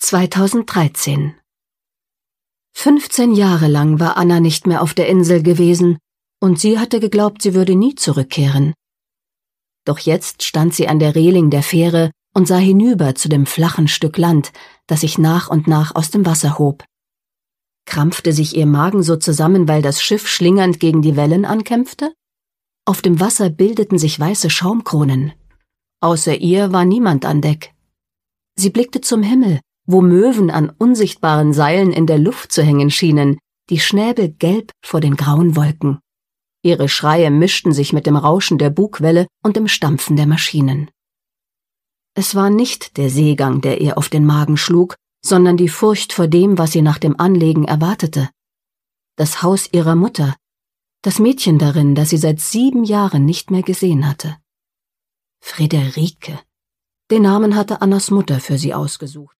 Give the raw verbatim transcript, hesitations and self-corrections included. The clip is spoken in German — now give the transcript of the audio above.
zweitausenddreizehn. Fünfzehn Jahre lang war Anna nicht mehr auf der Insel gewesen, und sie hatte geglaubt, sie würde nie zurückkehren. Doch jetzt stand sie an der Reling der Fähre und sah hinüber zu dem flachen Stück Land, das sich nach und nach aus dem Wasser hob. Krampfte sich ihr Magen so zusammen, weil das Schiff schlingernd gegen die Wellen ankämpfte? Auf dem Wasser bildeten sich weiße Schaumkronen. Außer ihr war niemand an Deck. Sie blickte zum Himmel, wo Möwen an unsichtbaren Seilen in der Luft zu hängen schienen, die Schnäbel gelb vor den grauen Wolken. Ihre Schreie mischten sich mit dem Rauschen der Bugwelle und dem Stampfen der Maschinen. Es war nicht der Seegang, der ihr auf den Magen schlug, sondern die Furcht vor dem, was sie nach dem Anlegen erwartete. Das Haus ihrer Mutter, das Mädchen darin, das sie seit sieben Jahren nicht mehr gesehen hatte. Friederike. Den Namen hatte Annas Mutter für sie ausgesucht.